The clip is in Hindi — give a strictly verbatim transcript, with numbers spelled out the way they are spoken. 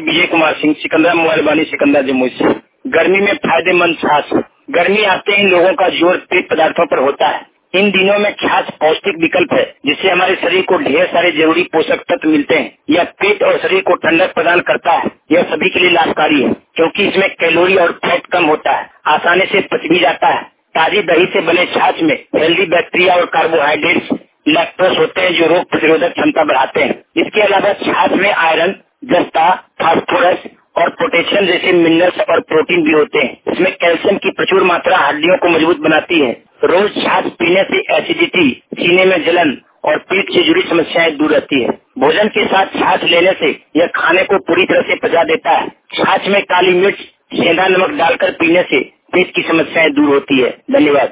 विजय कुमार सिंह, सिकंदरा मोबाइल वाली सिकंदरा जम्मू से। गर्मी में फायदेमंद छाछ। गर्मी आते ही लोगों का जोर पेय पदार्थों पर होता है। इन दिनों में छाछ पौष्टिक विकल्प है, जिससे हमारे शरीर को ढेर सारे जरूरी पोषक तत्व मिलते हैं। यह पेट और शरीर को ठंडक प्रदान करता है। यह सभी के लिए लाभकारी है, क्योंकि इसमें कैलोरी और फैट कम होता है, आसानी से पच भी जाता है। ताजी दही से बने छाछ में हेल्दी बैक्टीरिया और कार्बोहाइड्रेट्स, लैक्टोज होते हैं, जो रोग प्रतिरोधक क्षमता बढ़ाते हैं। इसके अलावा छाछ में आयरन, जस्ता, फास्फोरस और पोटेशियम जैसे मिनरल्स और प्रोटीन भी होते हैं। इसमें कैल्शियम की प्रचुर मात्रा हड्डियों को मजबूत बनाती है। रोज छाछ पीने से एसिडिटी, सीने में जलन और पेट से जुड़ी समस्याएं दूर रहती है। भोजन के साथ छाछ लेने से यह खाने को पूरी तरह से पचा देता है। छाछ में काली मिर्च, सेंधा नमक डालकर पीने से पेट की समस्याएं दूर होती है। धन्यवाद।